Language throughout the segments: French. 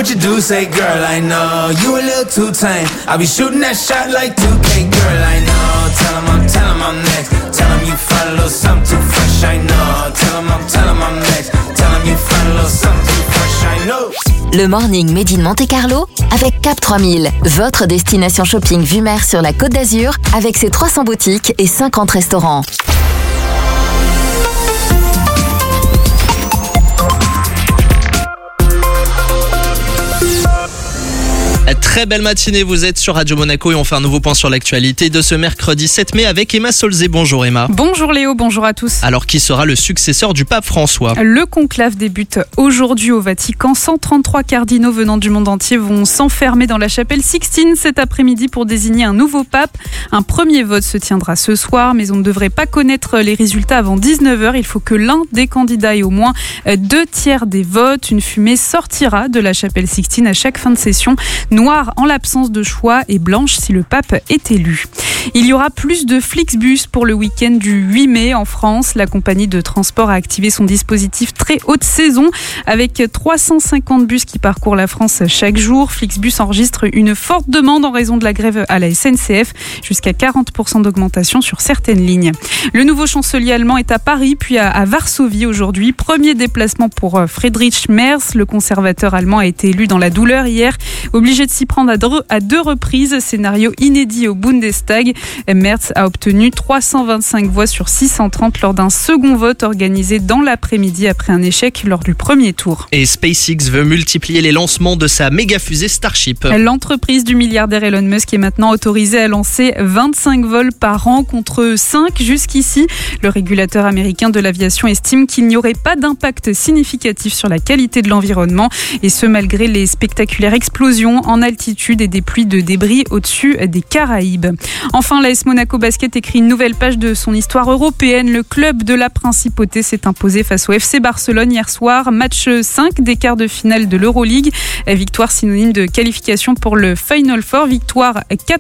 what you do, say girl, I know you a little too tame. I'll be shooting that shot like 2K, girl, I know. Tell him I'm next. Tell him you find a little something too fresh, I know. Tell him I'm next. Tell him you find a little something too fresh, I know. Le Morning Made in Monte Carlo avec Cap 3000, votre destination shopping vue mer sur la Côte d'Azur avec ses 300 boutiques et 50 restaurants. Très belle matinée, vous êtes sur Radio Monaco et on fait un nouveau point sur l'actualité de ce mercredi 7 mai avec Emma Solzé. Bonjour Emma. Bonjour Léo, bonjour à tous. Alors qui sera le successeur du pape François ? Le conclave débute aujourd'hui au Vatican. 133 cardinaux venant du monde entier vont s'enfermer dans la chapelle Sixtine cet après-midi pour désigner un nouveau pape. Un premier vote se tiendra ce soir, mais on ne devrait pas connaître les résultats avant 19h. Il faut que l'un des candidats ait au moins 2/3 des votes. Une fumée sortira de la chapelle Sixtine à chaque fin de session. Noire en l'absence de choix et blanche si le pape est élu. Il y aura plus de Flixbus pour le week-end du 8 mai en France. La compagnie de transport a activé son dispositif très haute saison avec 350 bus qui parcourent la France chaque jour. Flixbus enregistre une forte demande en raison de la grève à la SNCF, jusqu'à 40% d'augmentation sur certaines lignes. Le nouveau chancelier allemand est à Paris puis à Varsovie aujourd'hui. Premier déplacement pour Friedrich Merz. Le conservateur allemand a été élu dans la douleur hier, obligé de s'y prendre à deux reprises, scénario inédit au Bundestag. Merz a obtenu 325 voix sur 630 lors d'un second vote organisé dans l'après-midi après un échec lors du premier tour. Et SpaceX veut multiplier les lancements de sa méga fusée Starship. L'entreprise du milliardaire Elon Musk est maintenant autorisée à lancer 25 vols par an contre 5 jusqu'ici. Le régulateur américain de l'aviation estime qu'il n'y aurait pas d'impact significatif sur la qualité de l'environnement, et ce malgré les spectaculaires explosions en altitude et des pluies de débris au-dessus des Caraïbes. Enfin, l'AS Monaco Basket écrit une nouvelle page de son histoire européenne. Le club de la Principauté s'est imposé face au FC Barcelone hier soir. Match 5 des quarts de finale de l'Euroleague. Victoire synonyme de qualification pour le Final Four. Victoire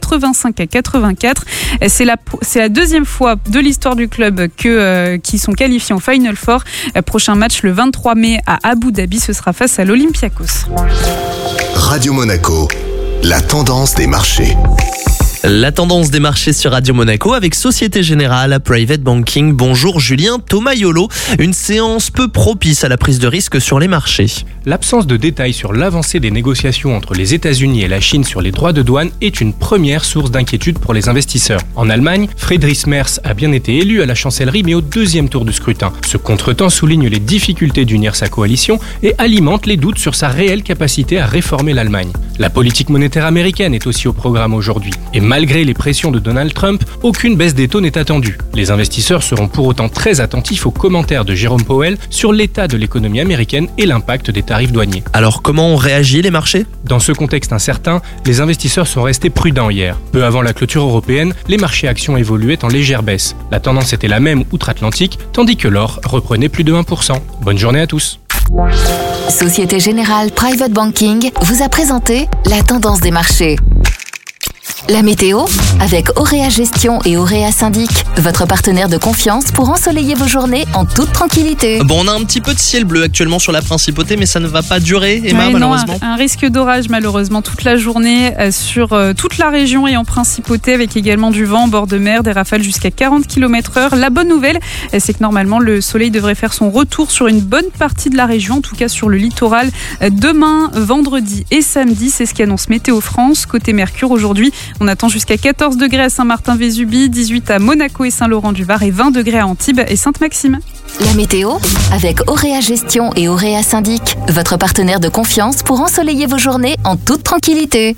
85-84. C'est la deuxième fois de l'histoire du club qui sont qualifiés en Final Four. Prochain match le 23 mai à Abu Dhabi. Ce sera face à l'Olympiakos. Radio Monaco, la tendance des marchés. La tendance des marchés sur Radio Monaco avec Société Générale, Private Banking. Bonjour Julien Tomayolo. Une séance peu propice à la prise de risque sur les marchés. L'absence de détails sur l'avancée des négociations entre les États-Unis et la Chine sur les droits de douane est une première source d'inquiétude pour les investisseurs. En Allemagne, Friedrich Merz a bien été élu à la chancellerie, mais au deuxième tour du scrutin. Ce contretemps souligne les difficultés d'unir sa coalition et alimente les doutes sur sa réelle capacité à réformer l'Allemagne. La politique monétaire américaine est aussi au programme aujourd'hui. Et malgré les pressions de Donald Trump, aucune baisse des taux n'est attendue. Les investisseurs seront pour autant très attentifs aux commentaires de Jérôme Powell sur l'état de l'économie américaine et l'impact des tarifs douaniers. Alors comment ont réagi les marchés ? Dans ce contexte incertain, les investisseurs sont restés prudents hier. Peu avant la clôture européenne, les marchés actions évoluaient en légère baisse. La tendance était la même outre-Atlantique, tandis que l'or reprenait plus de 1%. Bonne journée à tous. Société Générale Private Banking vous a présenté la tendance des marchés. La météo avec Auréa Gestion et Auréa Syndic, votre partenaire de confiance pour ensoleiller vos journées en toute tranquillité. Bon, on a un petit peu de ciel bleu actuellement sur la Principauté, mais ça ne va pas durer, Emma, oui, malheureusement. Un risque d'orage malheureusement toute la journée sur toute la région et en Principauté, avec également du vent en bord de mer, des rafales jusqu'à 40 km/h. La bonne nouvelle, c'est que normalement le soleil devrait faire son retour sur une bonne partie de la région, en tout cas sur le littoral, demain, vendredi et samedi. C'est ce qu'annonce Météo France. Côté Mercure, aujourd'hui, on attend jusqu'à 14 degrés à Saint-Martin-Vésubie, 18 à Monaco et Saint-Laurent-du-Var et 20 degrés à Antibes et Sainte-Maxime. La météo avec Auréa Gestion et Auréa Syndic, votre partenaire de confiance pour ensoleiller vos journées en toute tranquillité.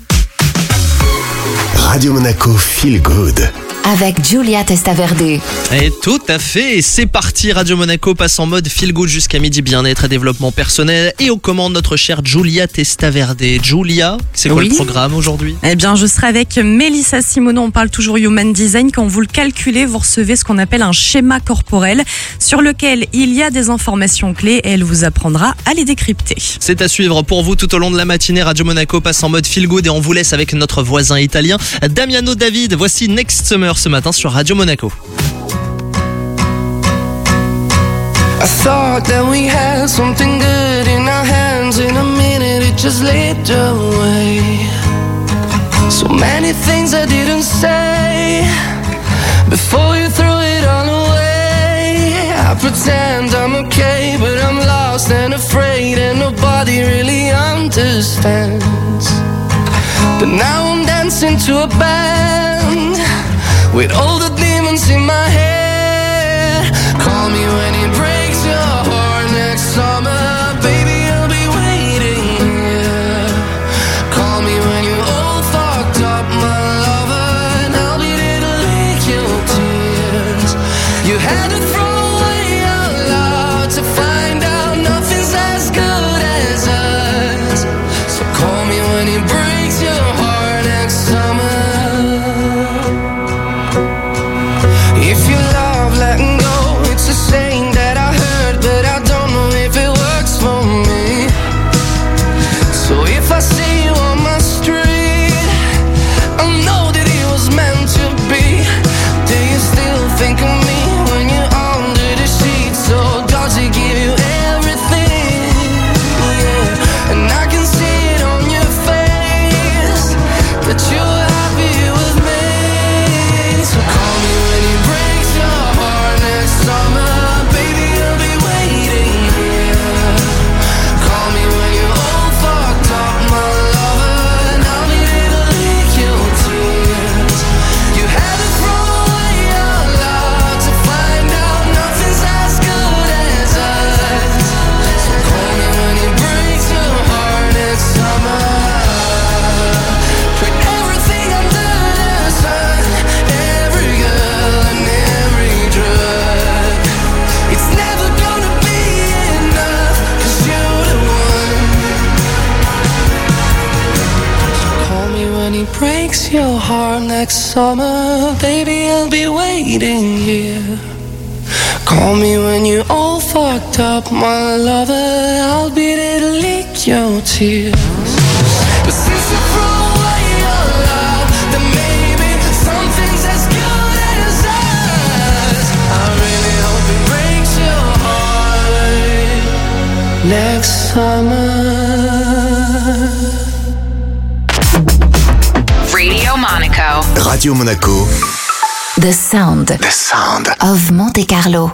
Radio Monaco Feel Good. Avec Giulia Testaverde. Et tout à fait, c'est parti. Radio Monaco passe en mode feel good jusqu'à midi, bien-être et développement personnel. Et aux commandes, notre chère Giulia Testaverde. Giulia, c'est quoi le programme aujourd'hui ? Eh bien, je serai avec Mélissa Simoneau. On parle toujours Human Design. Quand vous le calculez, vous recevez ce qu'on appelle un schéma corporel sur lequel il y a des informations clés et elle vous apprendra à les décrypter. C'est à suivre pour vous tout au long de la matinée. Radio Monaco passe en mode feel good et on vous laisse avec notre voisin italien, Damiano David. Voici Next Summer ce matin sur Radio Monaco. I thought that we had something good in our hands. In a minute it just slipped away. So many things I didn't say before you threw it all away. I pretend I'm okay, but I'm lost and afraid, and nobody really understands. But now I'm dancing to a band with all the demons in my head. Call me when it breaks your heart next summer, baby, I'll be waiting here. Call me when you're all fucked up, my lover, and I'll be there to lick your tears. You had to throw away our love to find out nothing's as good as us. So call me when it breaks your heart next summer. If you love letting go, it's a saying that I heard, but I don't know if it works for me. So if I see you on my street, I know that it was meant to be. Do you still think of me when you're under the sheets? So does he give you everything? Yeah, and I can see it on your face that you're happy with me. So call me when he breaks your heart next summer, baby, I'll be waiting here. Call me when you're all fucked up, my lover, and I'll be there to lick your tears. You had to throw away your love to find out nothing's as good as us. So call me when he breaks your heart next summer. Put everything under the sun, every girl and every drug. It's never gonna be enough, 'cause you're the one. So call me when he breaks your heart next summer, baby, I'll be waiting here. Call me when you're all fucked up, my lover, I'll be there to lick your tears. But since you threw away your love, then maybe something's as good as us. I really hope it breaks your heart next summer. Radio Monaco. Radio Monaco, The sound the sound. of Monte Carlo.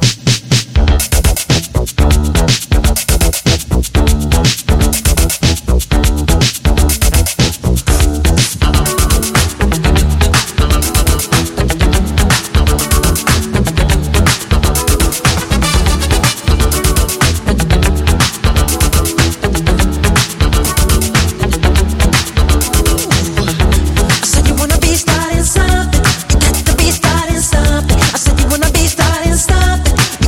I said you wanna be starting something. You got to be starting something. I said you wanna be starting something.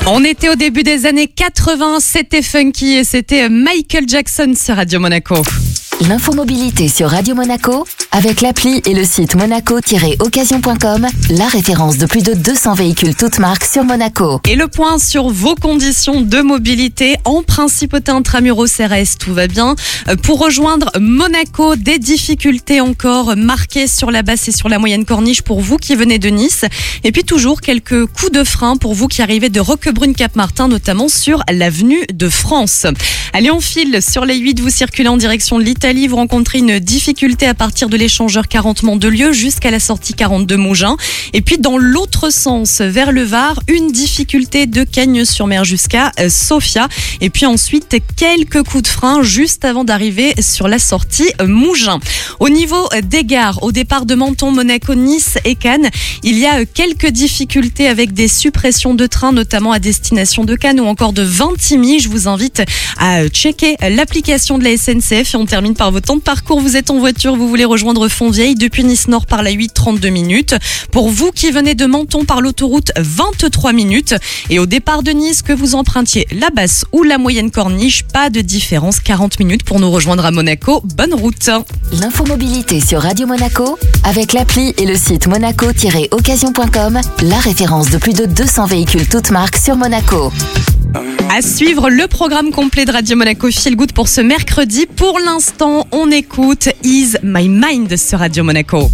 On était au début des années 80, c'était funky et c'était Michael Jackson sur Radio Monaco. L'infomobilité sur Radio Monaco, avec l'appli et le site monaco-occasion.com, la référence de plus de 200 véhicules toutes marques sur Monaco. Et le point sur vos conditions de mobilité en principauté intramuros RS, tout va bien. Pour rejoindre Monaco, des difficultés encore marquées sur la basse et sur la moyenne corniche pour vous qui venez de Nice. Et puis toujours quelques coups de frein pour vous qui arrivez de Roquebrune-Cap-Martin, notamment sur l'avenue de France. Allez, on file sur les 8, vous circulez en direction de l'Italie. Vous rencontrez une difficulté à partir de l'échangeur 40 Mandelieu jusqu'à la sortie 42 Mougins. Et puis dans l'autre sens, vers le Var, une difficulté de Cagnes-sur-Mer jusqu'à Sofia. Et puis ensuite, quelques coups de frein juste avant d'arriver sur la sortie Mougins. Au niveau des gares, au départ de Menton, Monaco, Nice et Cannes, il y a quelques difficultés avec des suppressions de trains, notamment à destination de Cannes ou encore de Vintimille. Je vous invite à checker l'application de la SNCF et on termine par vos temps de parcours. Vous êtes en voiture, vous voulez rejoindre Fontvieille depuis Nice-Nord par la 8, 32 minutes. Pour vous qui venez de Menton par l'autoroute, 23 minutes. Et au départ de Nice, que vous empruntiez la basse ou la moyenne corniche, pas de différence, 40 minutes pour nous rejoindre à Monaco. Bonne route. L'infomobilité sur Radio Monaco, avec l'appli et le site monaco-occasion.com, la référence de plus de 200 véhicules toutes marques sur Monaco. À suivre le programme complet de Radio Monaco Feel Good pour ce mercredi. Pour l'instant, on écoute Ease My Mind sur Radio Monaco.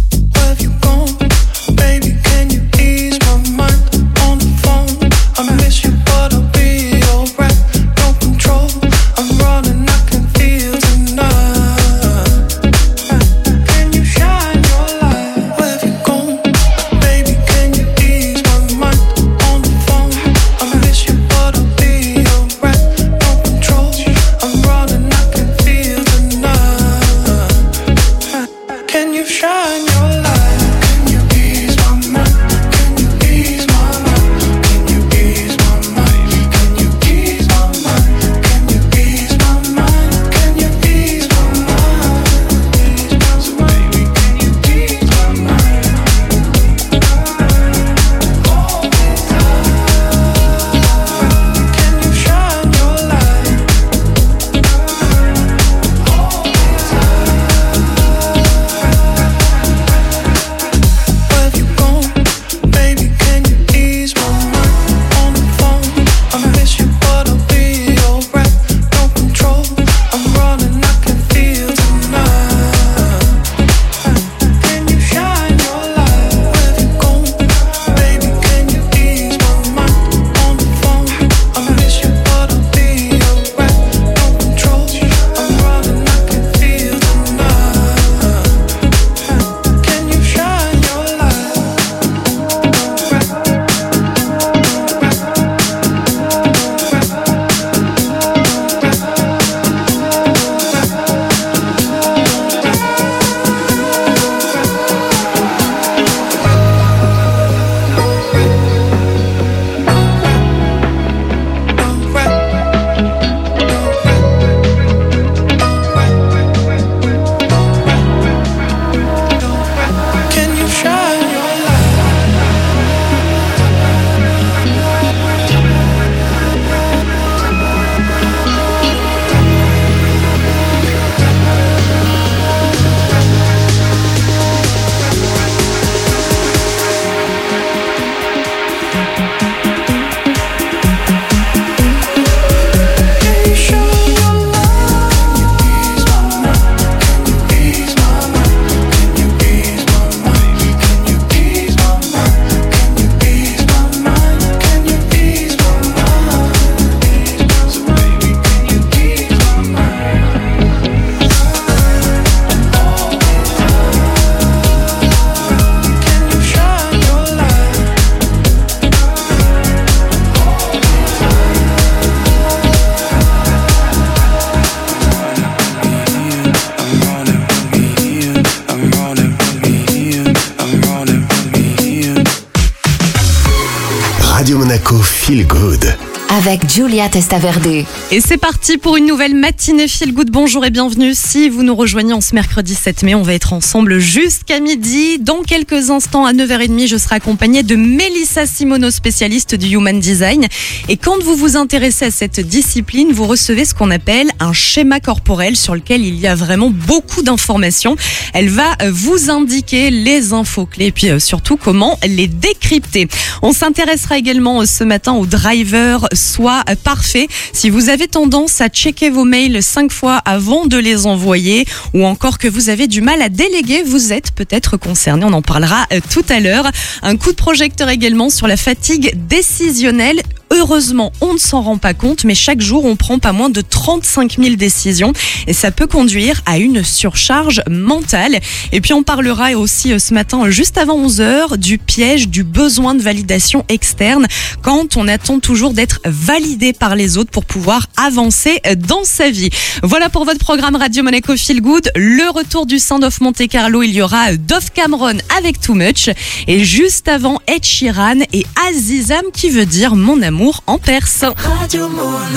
Radio Monaco Feel Good. avec Giulia Testaverde. Et c'est parti pour une nouvelle matinée Feel Good. Bonjour et bienvenue. Si vous nous rejoignez en ce mercredi 7 mai, on va être ensemble jusqu'à midi. Dans quelques instants, à 9h30, je serai accompagnée de Mélissa Simoneau, spécialiste du Human Design. Et quand vous vous intéressez à cette discipline, vous recevez ce qu'on appelle un schéma corporel sur lequel il y a vraiment beaucoup d'informations. Elle va vous indiquer les infos clés et puis surtout comment les décrypter. On s'intéressera également ce matin aux drivers soit parfait. Si vous avez tendance à checker vos mails 5 fois avant de les envoyer ou encore que vous avez du mal à déléguer, vous êtes peut-être concerné. On en parlera tout à l'heure. Un coup de projecteur également sur la fatigue décisionnelle. Heureusement, on ne s'en rend pas compte, mais chaque jour, on prend pas moins de 35 000 décisions et ça peut conduire à une surcharge mentale. Et puis, on parlera aussi ce matin, juste avant 11h, du piège du besoin de validation externe quand on attend toujours d'être validé par les autres pour pouvoir avancer dans sa vie. Voilà pour votre programme Radio Monaco Feel Good. Le retour du Sound of Monte Carlo, il y aura Dove Cameron avec Too Much et juste avant Ed Sheeran et Azizam qui veut dire mon amour en perse. Radio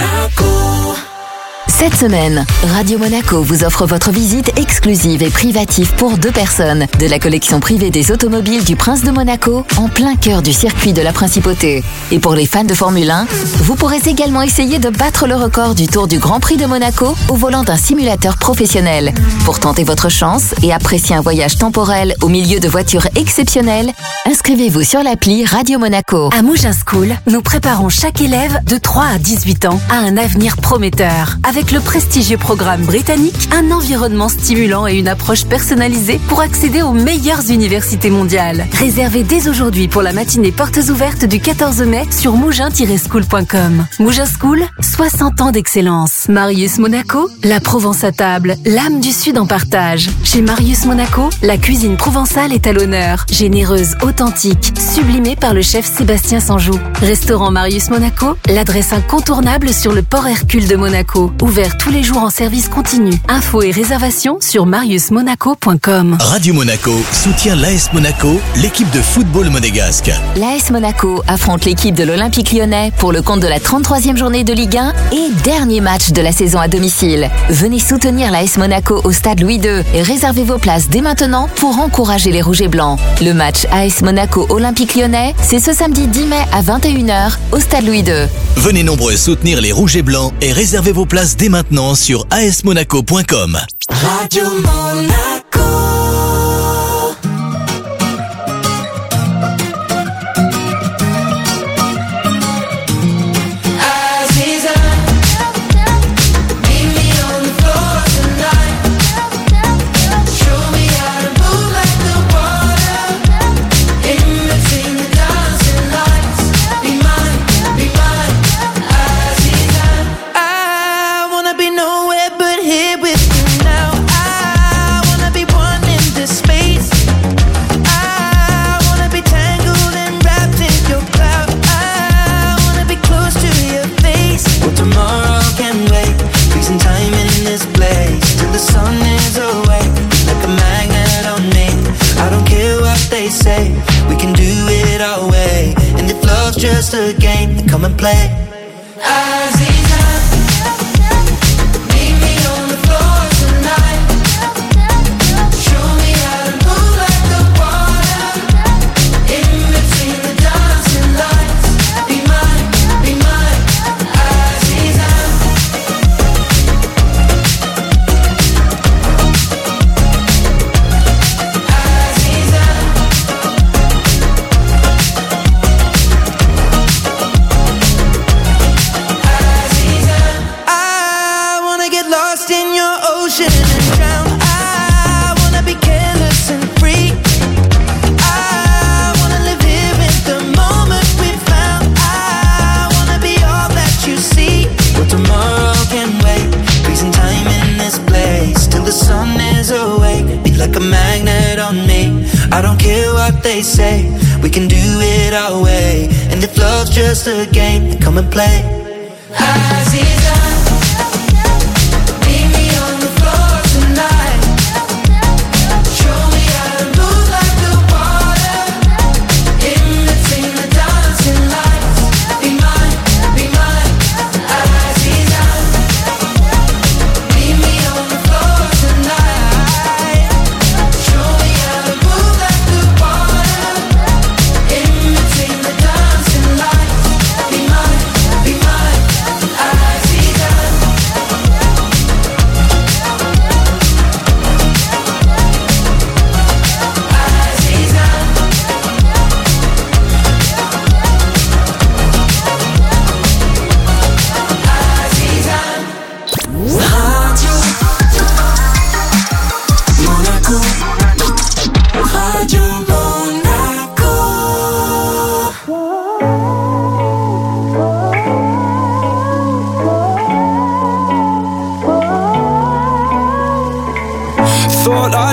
Monaco. Cette semaine, Radio Monaco vous offre votre visite exclusive et privative pour 2 personnes de la collection privée des automobiles du Prince de Monaco en plein cœur du circuit de la Principauté. Et pour les fans de Formule 1, vous pourrez également essayer de battre le record du Tour du Grand Prix de Monaco au volant d'un simulateur professionnel. Pour tenter votre chance et apprécier un voyage temporel au milieu de voitures exceptionnelles, inscrivez-vous sur l'appli Radio Monaco. À Mougins School, nous préparons chaque élève de 3 à 18 ans à un avenir prometteur. Avec le prestigieux programme britannique, un environnement stimulant et une approche personnalisée pour accéder aux meilleures universités mondiales. Réservez dès aujourd'hui pour la matinée portes ouvertes du 14 mai sur mougins-school.com. Mougins School, 60 ans d'excellence. Marius Monaco, la Provence à table, l'âme du Sud en partage. Chez Marius Monaco, la cuisine provençale est à l'honneur. Généreuse, authentique, sublimée par le chef Sébastien Sanjou. Restaurant Marius Monaco, l'adresse incontournable sur le port Hercule de Monaco. Ouvert tous les jours en service continu. Infos et réservations sur mariusmonaco.com. Radio Monaco soutient l'AS Monaco, l'équipe de football monégasque. L'AS Monaco affronte l'équipe de l'Olympique Lyonnais pour le compte de la 33e journée de Ligue 1 et dernier match de la saison à domicile. Venez soutenir l'AS Monaco au stade Louis II et réservez vos places dès maintenant pour encourager les Rouges et Blancs. Le match AS Monaco-Olympique Lyonnais, c'est ce samedi 10 mai à 21h au stade Louis II. Venez nombreux soutenir les Rouges et Blancs et réservez vos places dès maintenant sur asmonaco.com. Radio Monaco. Just a game, then come and play. They say we can do it our way, and if love's just a game, then come and play. Be mine, be mine.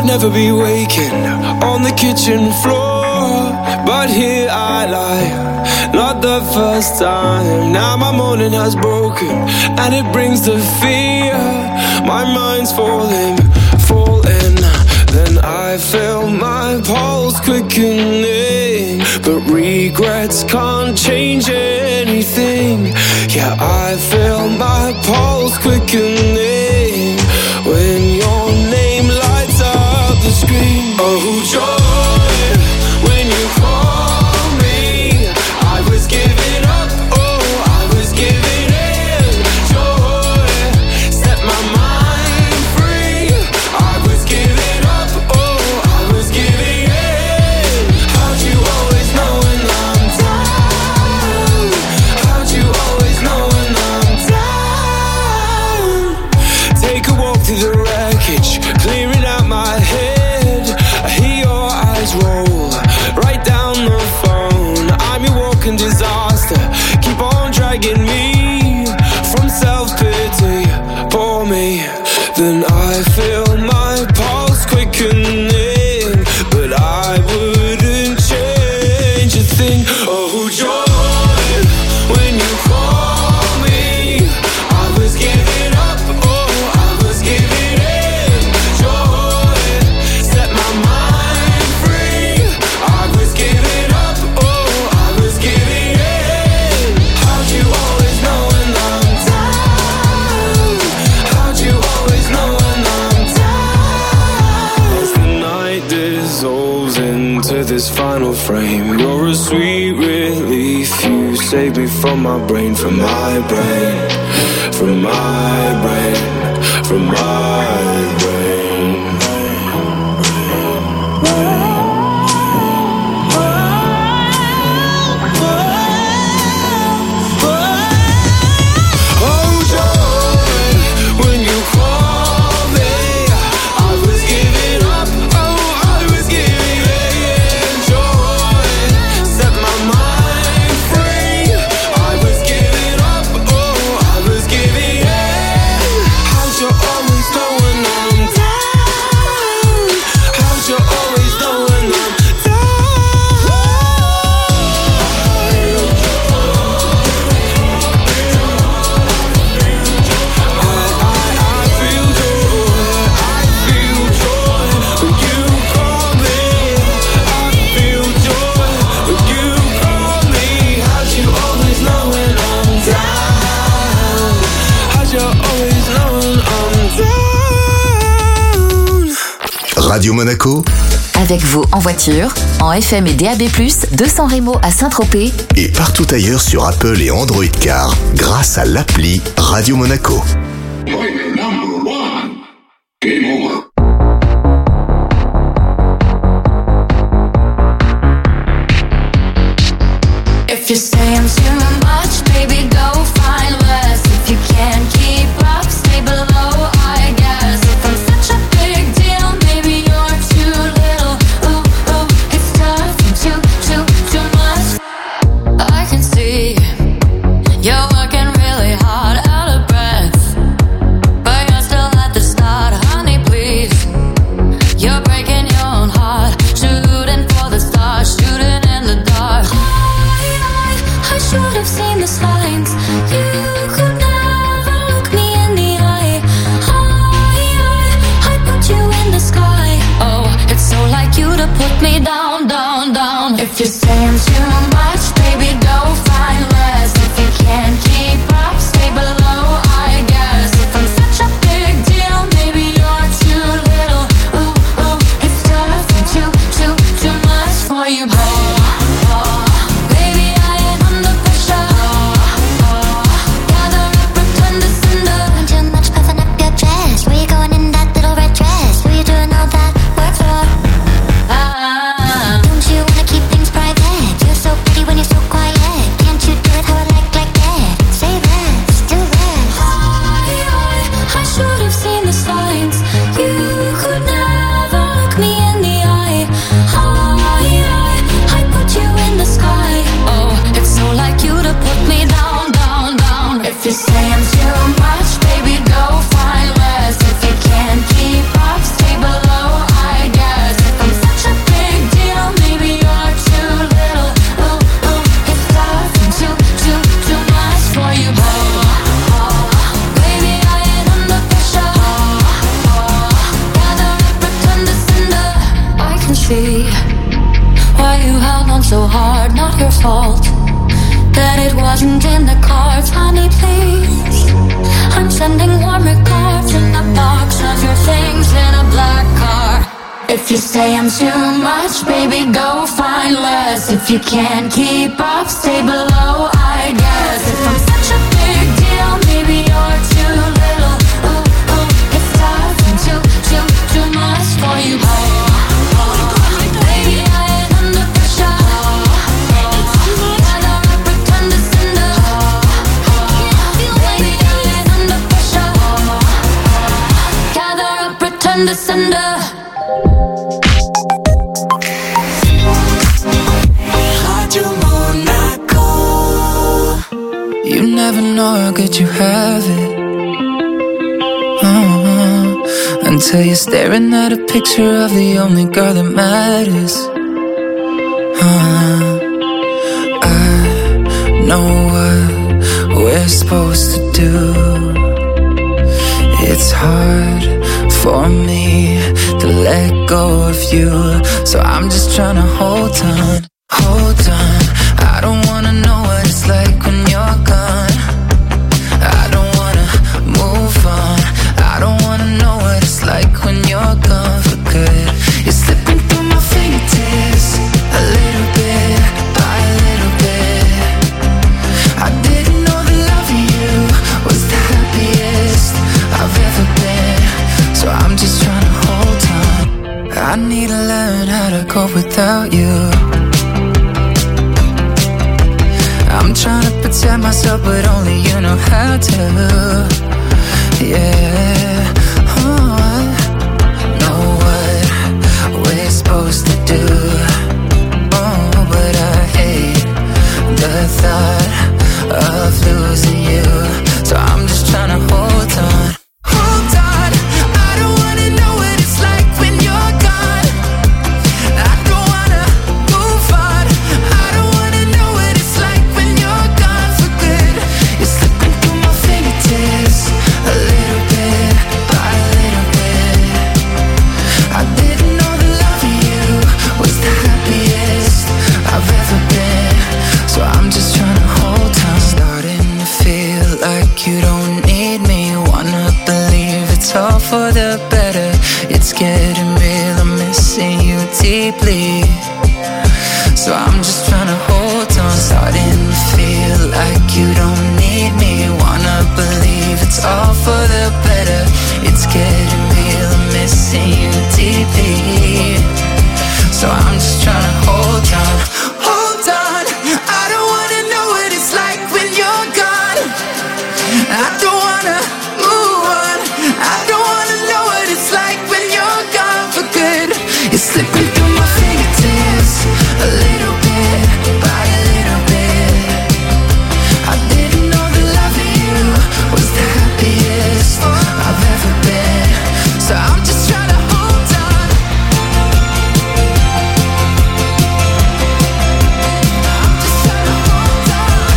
never be waking on the kitchen floor, but here I lie, not the first time. Now my morning has broken, and it brings the fear. My mind's falling. Then I feel my pulse quickening, but regrets can't change anything. Yeah, I feel my pulse quickening when your name lights up the screen. Oh, joy, when you call me, I was giving up, oh, I was giving in. Joy, set my mind free, I was giving up, oh, I was giving in. How'd you always know when I'm down? How'd you always know when I'm down? Take a walk through the wreckage, clearing out my head. I hear your eyes roll right down the phone. I'm your walking disaster, keep on dragging me from self-pity. Pour me, then I feel my pulse quickening, but I wouldn't change a thing. Oh, joy, when you call me, I was giving up, oh, I was giving in. Joy, set my mind free, I was giving up, oh, I was giving in. How'd you always know when I'm down? How'd you always know when I'm down? As the night dissolves into this final frame, you're a sweet relief. You save me from my brain, from my brain, from my brain, from my brain. Oh, joy, when you call me, I was giving up, oh, I was giving in. Joy, set my mind free, I was giving up, oh, I was giving in. How'd you always know when I'm down? How'd you always know when I'm down? I feel joy, I feel joy when you call me. I feel joy when you call me. How'd you always know when I'm down? How'd you always know when I'm down? Radio Monaco Avec vous en voiture, en FM et DAB+, de San Remo à Saint-Tropez, et partout ailleurs sur Apple et Android Car grâce à l'appli Radio Monaco. If you're saying too much, baby, go find less. If you can't keep up, stay below, I guess. If I'm such a big deal, maybe you're too little. Ooh, ooh, it's tough and too much. I can see you're working really hard, out of breath, but you're still at the start, honey, please. You're breaking your own heart, shooting for the stars, shooting in the dark. I should have seen the signs. You could never look me in the eye. I put you in the sky. Oh, it's so like you to put me down, down, down. If you're saying too much, baby, go find less. If you can't keep up, stay below, I guess. If I'm such a big deal, maybe you're too little. Ooh, ooh, it's tough and too much for you, babe. Baby, I am under pressure. Gather up, pretend to cinder. Too much puffing up your chest. Where you going in that little red dress? Who you doing all that work for? Don't you wanna keep things private? You're so fault that it wasn't in the cards. Honey, please, I'm sending warm regards in the box of your things in a black car. If you say I'm too much, baby, go find less. If you can't keep up, stay below, I guess. If I'm such a big deal, maybe you're too little. Ooh, ooh, it's tough and too much for you. Baby, I ain't under pressure. Gather up, pretend to cinder. Baby, I ain't under pressure. Gather up, pretend to cinder. You never know how good you have it. Until you're staring at a picture of the only girl that matters. I know what we're supposed to do. It's hard for me to let go of you, so I'm just trying to hold on. I don't wanna know what it's like when you're gone. I don't wanna move on. I don't wanna know what it's like when you're gone for good. You're slipping through my fingertips, a little bit by a little bit. I didn't know that loving you was the happiest I've ever been, so I'm just trying to hold on. I need to learn how to cope without you. I'm trying to protect myself, but only you know how to. Yeah, know what we're supposed to do. Oh, but I hate the thought of losing you, so I'm just trying to hold on. I don't wanna know what it's like when you're gone. I don't wanna move on. I don't wanna know what it's like when you're gone for good. You're slipping through my fingertips, a little bit by a little bit. I didn't know that loving you was the happiest I've ever been, so I'm just trying to hold on. Starting to feel like you don't need me. Wanna believe it's all for the better. It's getting real, I'm missing you deeply, so I'm just trying to hold on. Starting to feel like you don't need me. Wanna believe it's all for the better. It's getting real, I'm missing you deeply, so I'm just trying to hold on. I don't wanna know what it's like when you're gone. I don't wanna move on. I don't wanna know what it's like when you're gone for good. You're slipping through my fingertips, a little bit by a little bit. I didn't know that loving you was the happiest I've ever been, so I'm just trying to hold on. I'm just trying to hold on.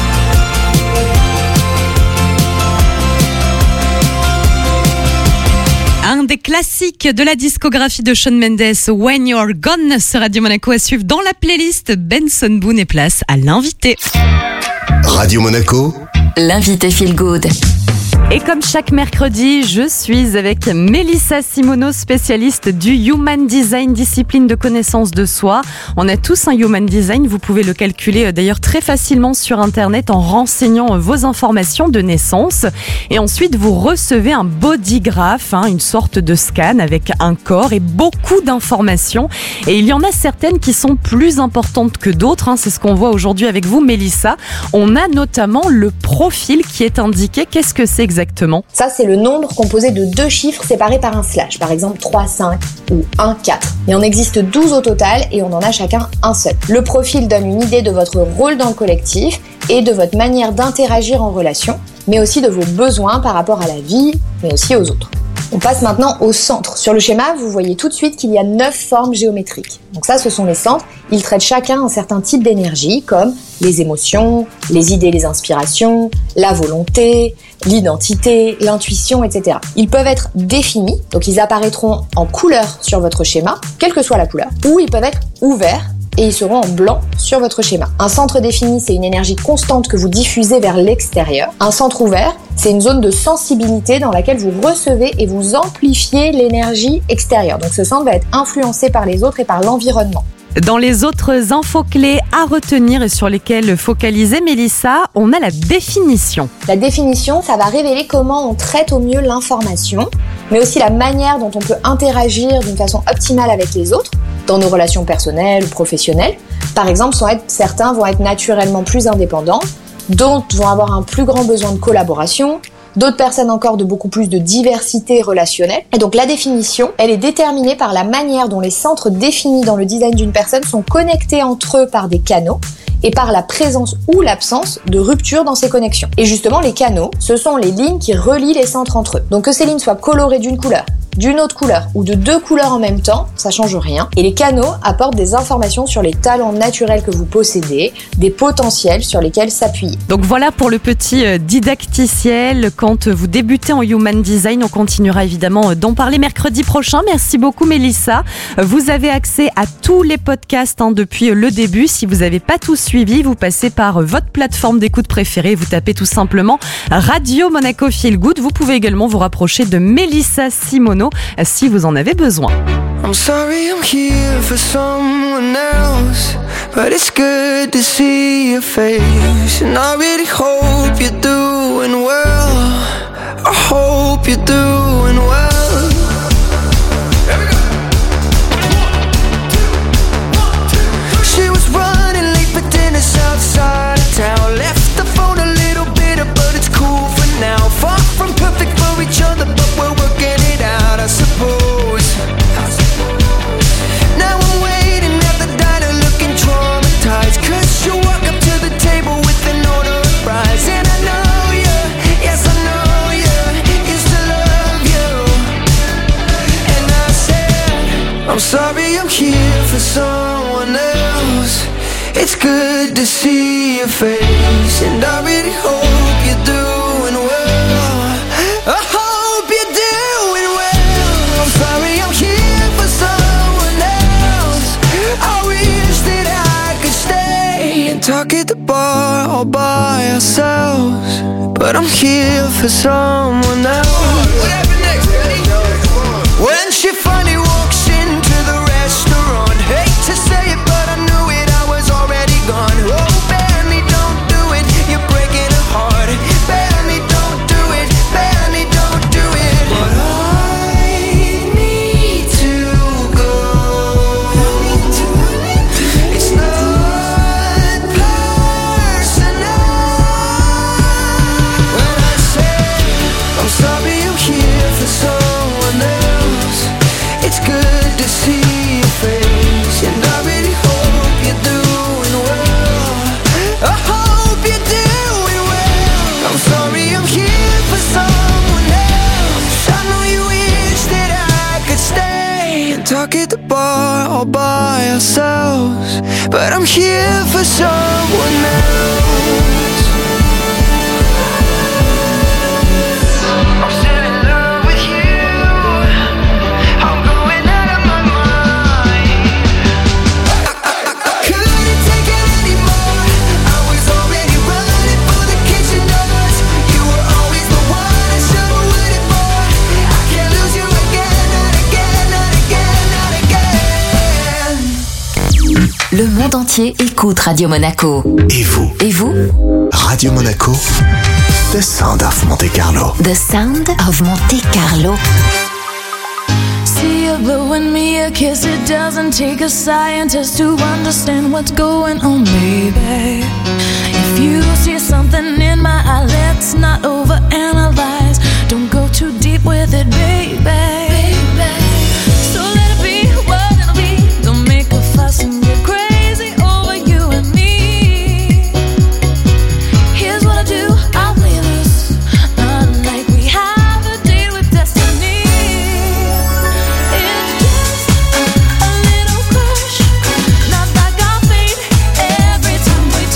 Un des classiques de la discographie de Shawn Mendes, When You're Gone, sur Radio Monaco à suivre dans la playlist. Benson Boone et place à l'invité. Radio Monaco, L'invité Feel Good. Et comme chaque mercredi, je suis avec Mélissa Simoneau, spécialiste du Human Design, discipline de connaissance de soi. On a tous un Human Design, vous pouvez le calculer d'ailleurs très facilement sur Internet en renseignant vos informations de naissance. Et ensuite, vous recevez un bodygraph, une sorte de scan avec un corps et beaucoup d'informations. Et il y en a certaines qui sont plus importantes que d'autres, c'est ce qu'on voit aujourd'hui avec vous, Mélissa. On a notamment le profil qui est indiqué. Qu'est-ce que c'est exactement ? Ça, c'est le nombre composé de 2 chiffres séparés par un slash. Par exemple, 3, 5 ou 1, 4. Il en existe 12 au total et on en a chacun un seul. Le profil donne une idée de votre rôle dans le collectif et de votre manière d'interagir en relation, mais aussi de vos besoins par rapport à la vie, mais aussi aux autres. On passe maintenant au centre. Sur le schéma, vous voyez tout de suite qu'il y a 9 formes géométriques. Donc ça, ce sont les centres. Ils traitent chacun un certain type d'énergie, comme les émotions, les idées, les inspirations, la volonté, l'identité, l'intuition, etc. Ils peuvent être définis, donc ils apparaîtront en couleur sur votre schéma, quelle que soit la couleur, ou ils peuvent être ouverts, et ils seront en blanc sur votre schéma. Un centre défini, c'est une énergie constante que vous diffusez vers l'extérieur. Un centre ouvert, c'est une zone de sensibilité dans laquelle vous recevez et vous amplifiez l'énergie extérieure. Donc ce centre va être influencé par les autres et par l'environnement. Dans les autres infos clés à retenir et sur lesquelles focaliser, Mélissa, on a la définition. La définition, ça va révéler comment on traite au mieux l'information, mais aussi la manière dont on peut interagir d'une façon optimale avec les autres, dans nos relations personnelles ou professionnelles. Par exemple, certains vont être naturellement plus indépendants, d'autres vont avoir un plus grand besoin de collaboration, d'autres personnes encore de beaucoup plus de diversité relationnelle. Et donc la définition, elle est déterminée par la manière dont les centres définis dans le design d'une personne sont connectés entre eux par des canaux et par la présence ou l'absence de rupture dans ces connexions. Et justement, les canaux, ce sont les lignes qui relient les centres entre eux. Donc que ces lignes soient colorées d'une couleur, d'une autre couleur ou de deux couleurs en même temps, ça change rien. Et les canaux apportent des informations sur les talents naturels que vous possédez, des potentiels sur lesquels s'appuyer. Donc voilà pour le petit didacticiel. Quand vous débutez en Human Design, on continuera évidemment d'en parler mercredi prochain. Merci beaucoup Mélissa. Vous avez accès à tous les podcasts depuis le début. Si vous n'avez pas tout suivi, vous passez par votre plateforme d'écoute préférée. Vous tapez tout simplement Radio Monaco Feel Good. Vous pouvez également vous rapprocher de Mélissa Simoneau si vous en avez besoin. I'm sorry I'm here for someone else, but it's good to see your face. And I really hope you're doing well. I hope you're doing well. She was running late for dinner outside of town. Left the phone a little bitter, but it's cool for now. Far from perfect for each other, but we're working it out, I suppose. Now I'm waiting at the diner looking traumatized, 'cause you walk up to the table with an order of fries. And I know you, yes I know you, used to love you. And I said, I'm sorry I'm here for someone else. It's good to see your face, and I really hope you're doing well. I hope you're doing well. I'm sorry I'm here for someone else. I wish that I could stay and talk at the bar all by ourselves, but I'm here for someone else. What happened next, Benny? When she finally walks into the restaurant, hate to say it, but I knew it, I was already gone. Oh, Benny, don't do it, you're breaking her heart. Benny, don't do it, Benny, don't do it. But I need to go. It's not personal. When I say I'm sorry I'm here for someone else, it's good to see your face, and I really hope you're doing well. I hope you're doing well. I'm sorry I'm here for someone else. I know you wish that I could stay and talk at the bar all by ourselves, but I'm here for someone else. I'm still in love with you. I'm going out of my mind. I couldn't take it anymore. I was already running for the kitchen doors. You were always the one I should have waited for. I can't lose you again, not again, not again, not again. Le monde entier écoute Radio Monaco. Et vous? Et vous? Radio Monaco, The Sound of Monte Carlo. The Sound of Monte Carlo. See you blowing me a kiss. It doesn't take a scientist to understand what's going on, baby. If you see something in my eye, let's not overanalyze. Don't go too deep with it, baby. So let it be what it'll be. Don't make a fuss and get crazy over you and me. Here's what I do, I'll play this not like we have a date with destiny. It's just a little crush, not like our fate. Every time we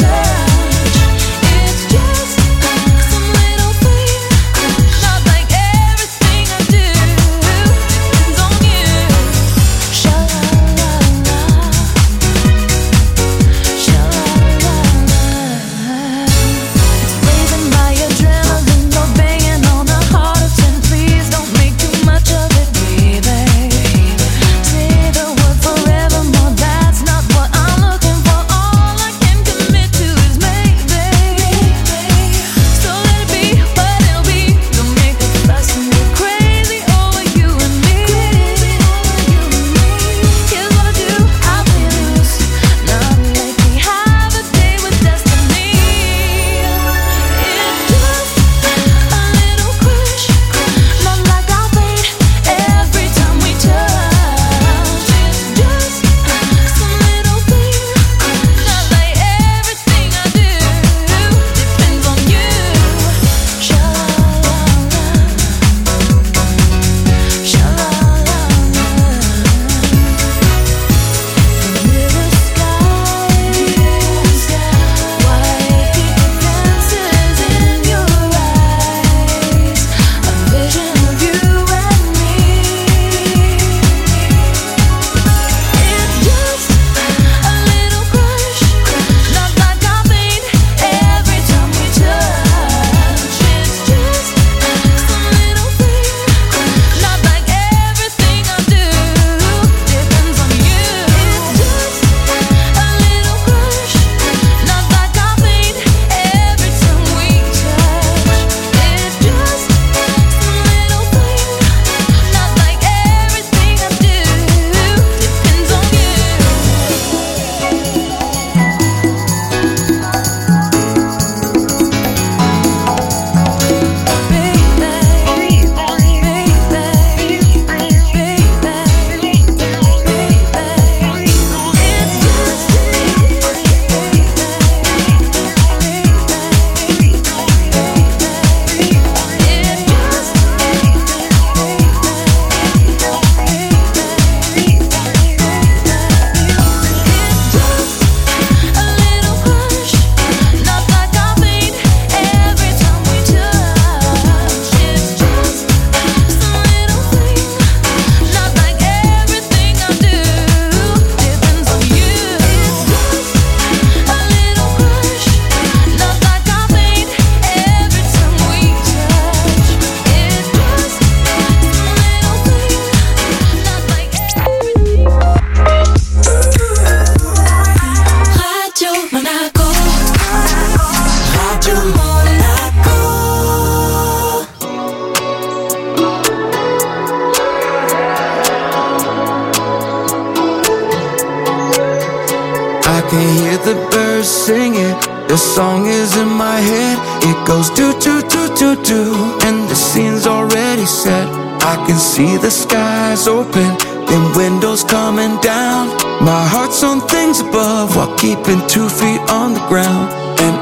the birds singing. Your song is in my head. It goes do do do do do, and the scene's already set. I can see the skies open, then windows coming down. My heart's on things above while keeping 2 feet on the ground. And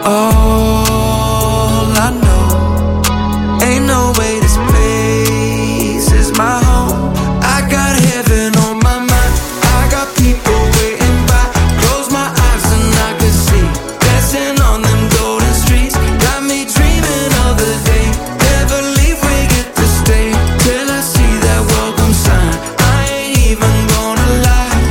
all I know, ain't no way this place is my home. I got heaven on my mind. I got people waiting by. Close my eyes and I can see, dancing on them golden streets. Got me dreaming of the day. Never leave, we get to stay till I see that welcome sign. I ain't even gonna lie.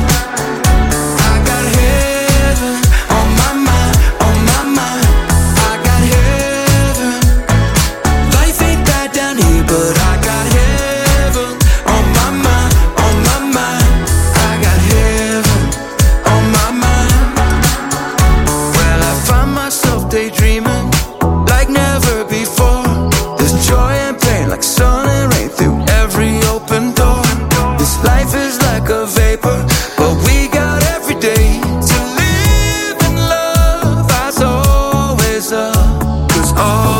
I got heaven on my mind, on my mind. I got heaven. Life ain't bad down here, but I got heaven on my mind, on my mind. I got heaven on my mind. Well, I find myself daydreaming like never before. There's joy and pain like sun and rain through every open door. This life is like a vapor, but we got every day to live in love. Eyes always up, 'cause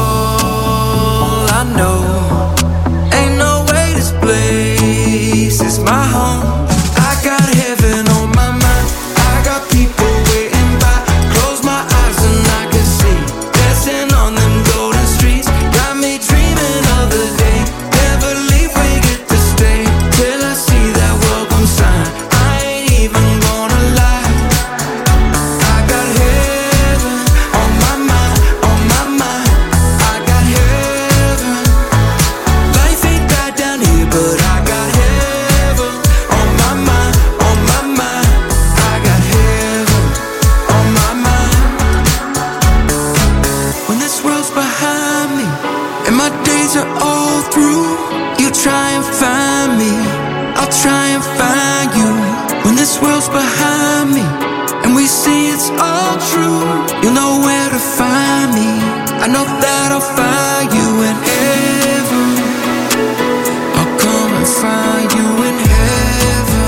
all I know, ain't no way this place is my home. I got heaven on my mind. I got people waiting by. Close my eyes and I can see, dancing on them golden streets. Got me dreaming of the day. Never leave, we get to stay till I see that welcome sign. I ain't even gonna lie. I got heaven on my mind, on my mind. I got heaven. Life ain't bad down here, but I got heaven on my mind, on my mind. I got heaven on my mind. When this world's behind me and my days are all through, you try and find me, I'll try and find you. When this world's behind me and we see it's all true, you'll know where to find me. I know that I'll find you in heaven. I'll come and find you in heaven.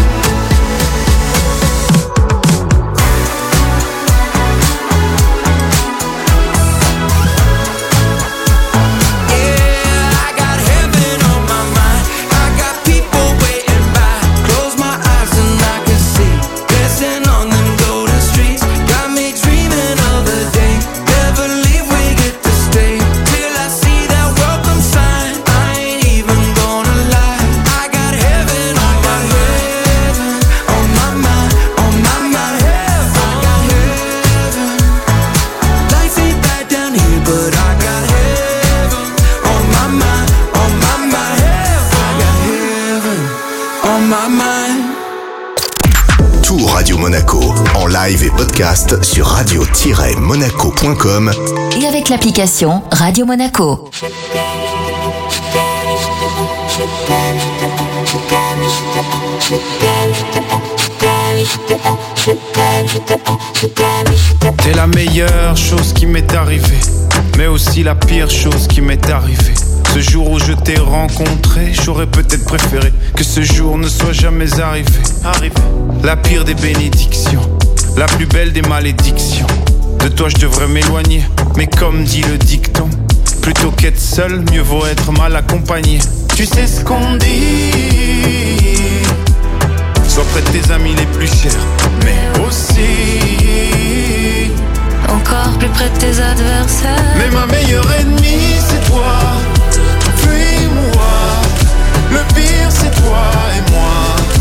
Yeah, I got heaven on my mind. I got people waiting by. Close my eyes and I can see, dancing on them golden streets. Got me dreaming of the day. Never leave, we get to stay till I see that welcome sign. I ain't even gonna lie. I got heaven on my heaven on my mind, on my mind. I got heaven. Life ain't bad down here, but I got heaven on my mind, on my mind. I got heaven on my mind. Tout Radio Monaco en live et podcast sur radio-monaco.com Et avec l'application Radio Monaco. T'es la meilleure chose qui m'est arrivée, mais aussi la pire chose qui m'est arrivée. Ce jour où je t'ai rencontré, j'aurais peut-être préféré que ce jour ne soit jamais arrivé. La pire des bénédictions, la plus belle des malédictions. De toi je devrais m'éloigner, mais comme dit le dicton, plutôt qu'être seul, mieux vaut être mal accompagné. Tu sais ce qu'on dit, sois près de tes amis les plus chers, mais aussi Encore plus près de tes adversaires. mais ma meilleure ennemie c'est toi, puis moi. Le pire c'est toi et moi.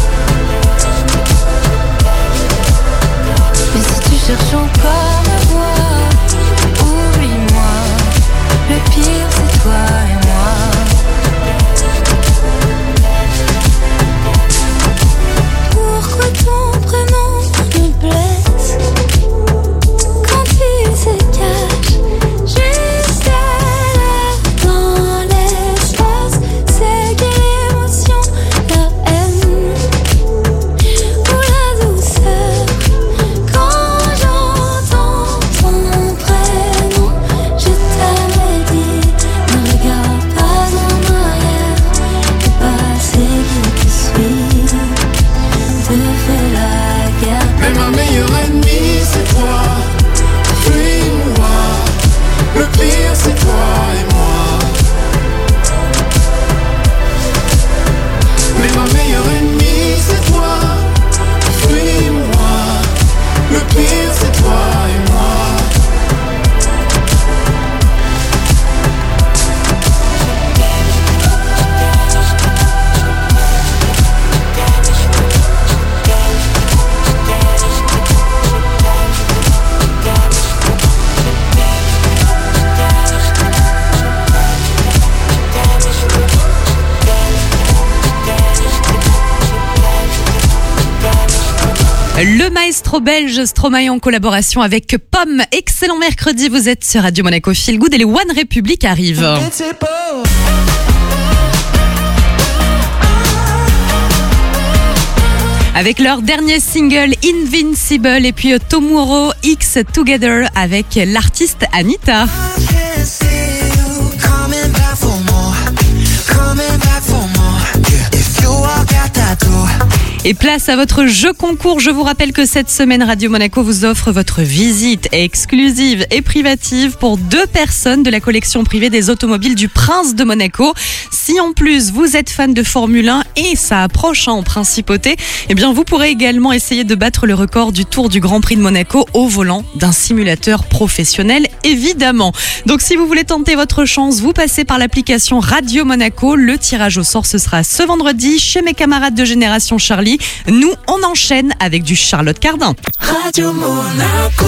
Mais si tu cherches encore à voir, oublie-moi. Le pire c'est toi et moi. Pourquoi ton prénom me blesse quand il se cache juste là dans l'espace? C'est quelle émotion, la haine ou la douceur quand j'entends Le maestro belge Stromae en collaboration avec Pomme. Excellent mercredi, vous êtes sur Radio Monaco Feel Good et les One Republic arrivent. Avec leur dernier single Invincible et puis Tomorrow X Together avec l'artiste Anita. Et place à votre jeu concours. Je vous rappelle que cette semaine, Radio Monaco vous offre votre visite exclusive et privative pour 2 personnes de la collection privée des automobiles du Prince de Monaco. Si en plus vous êtes fan de Formule 1 et ça approche en principauté, eh bien vous pourrez également essayer de battre le record du Tour du Grand Prix de Monaco au volant d'un simulateur professionnel, évidemment. Donc si vous voulez tenter votre chance, vous passez par l'application Radio Monaco. Le tirage au sort, ce sera ce vendredi chez mes camarades de Génération Charlie. Nous, on enchaîne avec du Charlotte Cardin. Radio Monaco.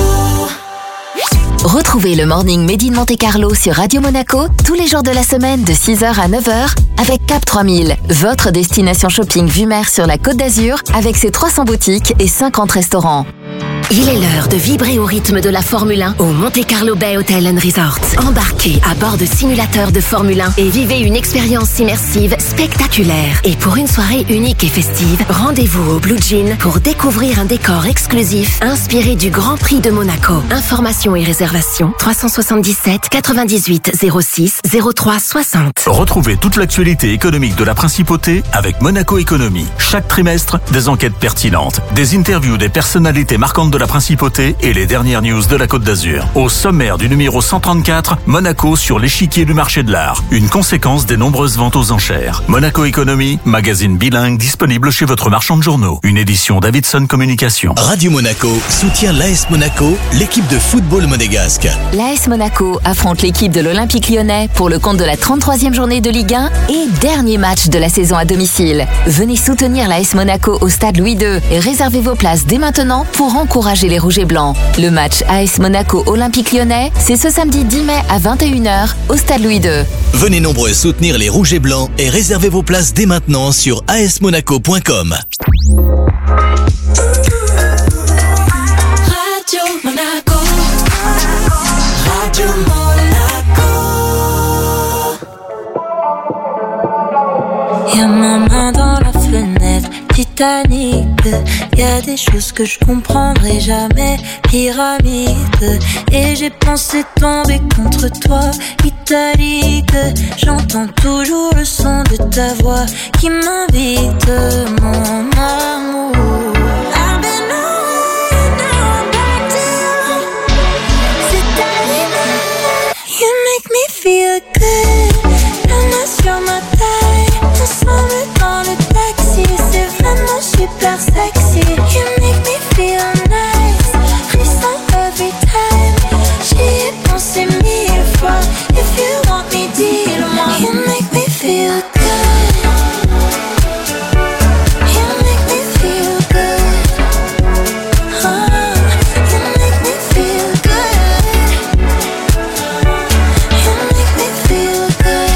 Retrouvez le Morning Made in Monte Carlo sur Radio Monaco tous les jours de la semaine de 6h à 9h avec Cap 3000, votre destination shopping vue mer sur la Côte d'Azur avec ses 300 boutiques et 50 restaurants. Il est l'heure de vibrer au rythme de la Formule 1 au Monte Carlo Bay Hotel & Resort. Embarquez à bord de simulateurs de Formule 1 et vivez une expérience immersive spectaculaire. Et pour une soirée unique et festive, rendez-vous au Blue Jean pour découvrir un décor exclusif inspiré du Grand Prix de Monaco. Informations et réservations 377 98 06 03 60. Retrouvez toute l'actualité économique de la Principauté avec Monaco Économie. Chaque trimestre, des enquêtes pertinentes, des interviews des personnalités marquantes de la Principauté et les dernières news de la Côte d'Azur. Au sommaire du numéro 134, Monaco sur l'échiquier du marché de l'art. Une conséquence des nombreuses ventes aux enchères. Monaco Économie, magazine bilingue disponible chez votre marchand de journaux. Une édition Davidson Communication. Radio Monaco soutient l'AS Monaco, l'équipe de football monégasque. L'AS Monaco affronte l'équipe de l'Olympique Lyonnais pour le compte de la 33e journée de Ligue 1 et dernier match de la saison à domicile. Venez soutenir l'AS Monaco au stade Louis II et réservez vos places dès maintenant pour encourager les Rouges et Blancs. Le match AS Monaco Olympique Lyonnais, c'est ce samedi 10 mai à 21h au stade Louis II. Venez nombreux soutenir les Rouges et Blancs et réservez vos places dès maintenant sur asmonaco.com. Radio Monaco. Radio Monaco. Y'a ma main dans la fenêtre, Titanic. Y'a des choses que je comprendrai jamais, pyramide. Et j'ai pensé tomber contre toi, italique. J'entends toujours le son de ta voix qui m'invite, mon amour. I've been away, now I'm back to you. C'est arrivé, you make me feel good. La main sur ma taille, ensemble dans le taxi. C'est vraiment super sexy. You make me feel nice. Frisson every time. J'y ai pensé 1000 fois. If you want me, dis-le-moi. You make me feel good. You make me feel good. You make me feel good. You make me feel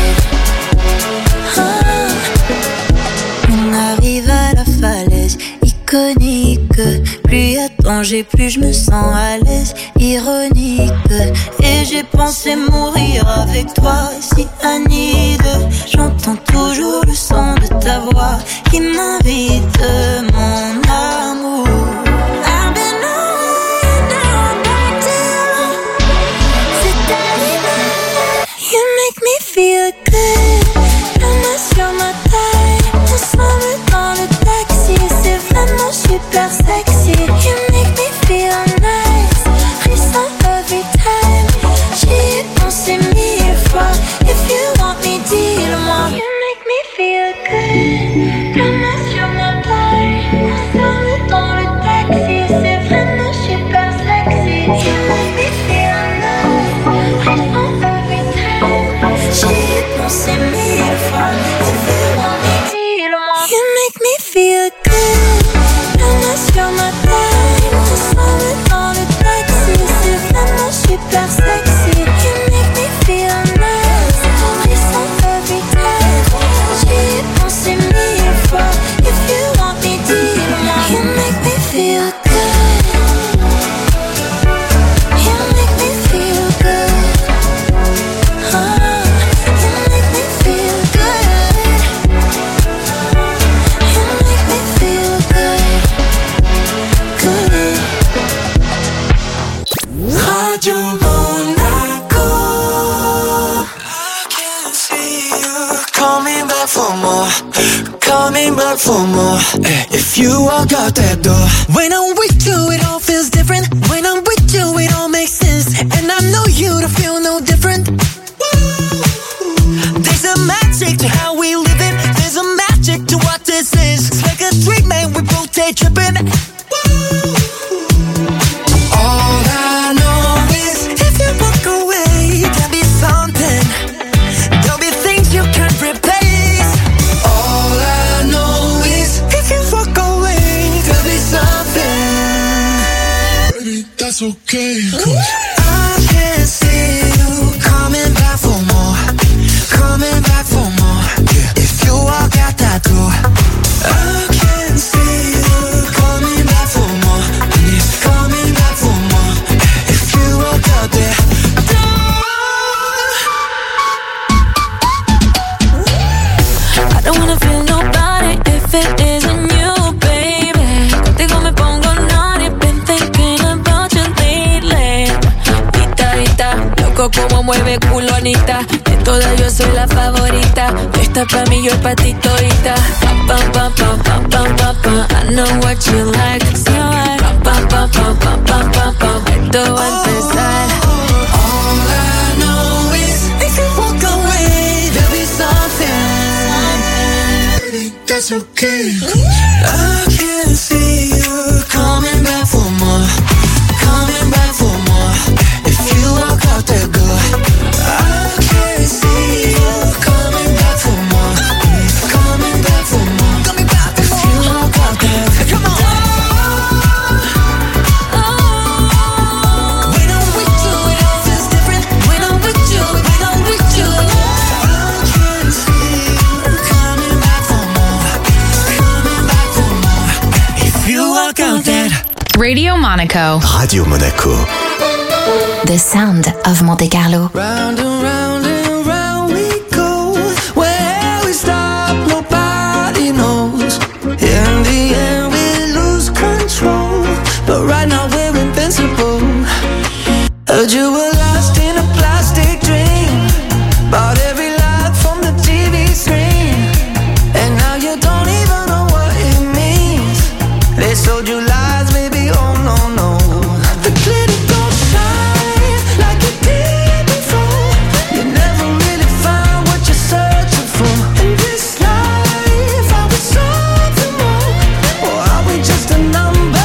good. On arrive à la falaise iconique. Plus y a danger, plus je me sens à l'aise. Ironique. Et j'ai pensé mourir avec toi, si Anide. J'entends toujours le son de ta voix qui m'invite, mon amour. I've been away, now I'm back to you. C'est arrivé, you make me feel good. La main sur ma taille, ensemble dans le taxi. C'est vraiment super sexy. You make me feel nice. Frisson every time. J'y ai pensé 1000 fois. If you want me, dis-le-moi. You make me feel good. La main sur ma taille, ensemble dans le taxi. C'est vraiment super sexy. You make me feel nice. Frisson every time. J'y ai pensé 1000 fois. If you want me, dis-le-moi. You make me feel good. La main sur ma taille, ensemble dans le taxi. C'est vraiment super sexy. You make me feel nice. Frisson every time. J'y ai pensé 1000 fois. If you want me, dis-le-moi. You make me feel good. Monaco. I can see you coming back for more, coming back for more. If you walk out that door, when I'm with you, it all feels different. When I'm with you, it all makes sense. And I know you to feel no different. There's a magic to how we live it. There's a magic to what this is. It's like a dream, man, we both take tripping. All I know is if you walk away, there'll be something. There'll be things you can't replace. All I know is if you walk away, there'll be something. Baby, that's okay. I can see you coming back for more, coming back for more. If you walk out that door, I can see you coming back for more, coming back for more. If you walk out that door, I don't wanna feel nobody if it isn't you, baby. Contigo me pongo naughty, been thinking about you lately. Vita, loco como mueve culo Anita. De todas yo soy la favorita. Tú estás pa' mí, yo pa' ti todita. Pam, pam, pam, pam, pam, pam, pam, pam. I know what you like. So I pam, pam, pam, pam, pam, pam, pam. Esto va a empezar. all I know is if you walk away, there'll be something. That's okay. I can see you coming back for more, coming back for more. If you walk out that door, I can see you coming back for more, coming back for more. Coming back if you walk out that door. Come on. When I'm with you, it all feels different. When I'm with you, when I'm with you, I can see you coming back for more, coming back for more. If you walk out that Radio Monaco. Radio Monaco. The sound of Monte Carlo. round and round we go. Where we stop, nobody knows. In the end, we lose control. But right now, we're invincible. Heard you were lost in a plastic dream. Bought every lie from the TV screen. And now you don't even know what it means. They sold you lies, baby, oh no, no. The glitter don't shine like it did before. You never really find what you're searching for. In this life, are we something more? Or are we just a number?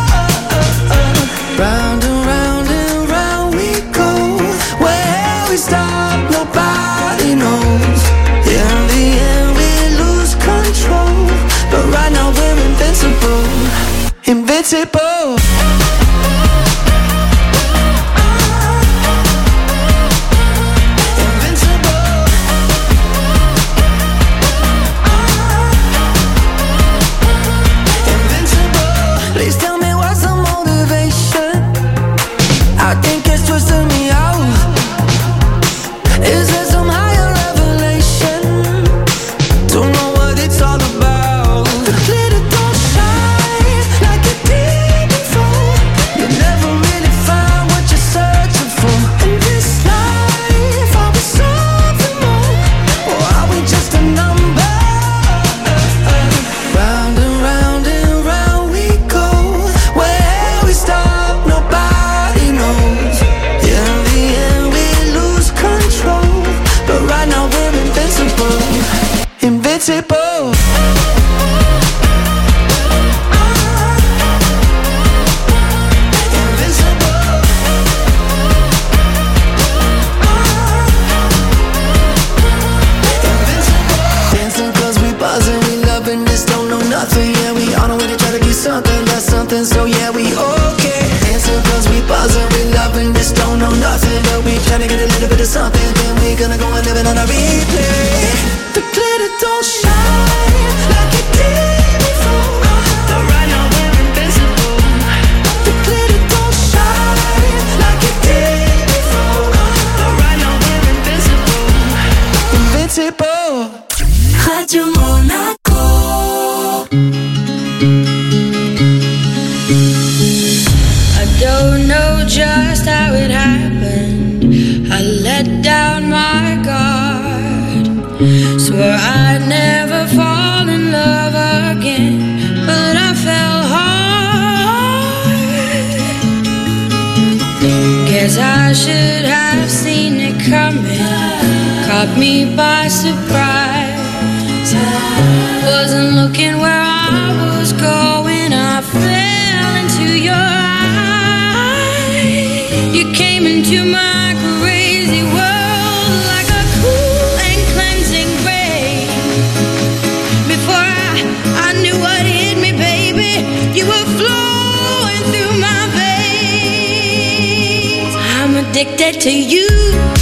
Round and round we go. Where we stop, nobody knows. In the end, we lose control. But right now, we're invincible. Invincible. Please tell me what's the motivation. I think it's twisting me out. Is there some higher revelation? Don't know what it's all about. The glitter don't shine like it did before. You never really find what you're searching for. In this life, are we something more? Or are we just a number? Round and round we go. Where we stop, nobody knows. In I should have seen it coming. Caught me by surprise. Wasn't looking where I was going. I fell into your eyes. You came into my crazy world like a cool and cleansing rain. Before I knew what hit me, baby, you were flowing through my veins. I'm addicted to you.